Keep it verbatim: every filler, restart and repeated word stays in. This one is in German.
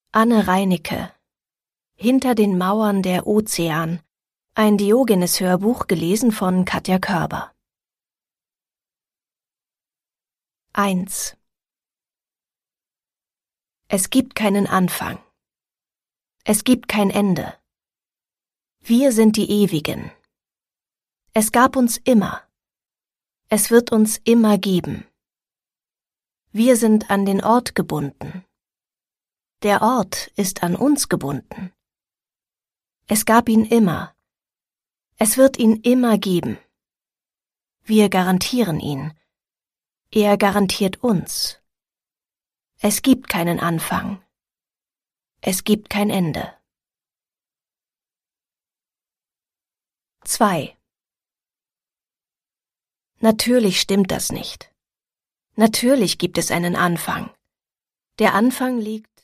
Anne Reinicke. Hinter den Mauern der Ozean. Ein Diogenes-Hörbuch gelesen von Katja Körber. eins. Es gibt keinen Anfang. Es gibt kein Ende. Wir sind die Ewigen. Es gab uns immer. Es wird uns immer geben. Wir sind an den Ort gebunden. Der Ort ist an uns gebunden. Es gab ihn immer. Es wird ihn immer geben. Wir garantieren ihn. Er garantiert uns. Es gibt keinen Anfang. Es gibt kein Ende. zwei. Natürlich stimmt das nicht. Natürlich gibt es einen Anfang. Der Anfang liegt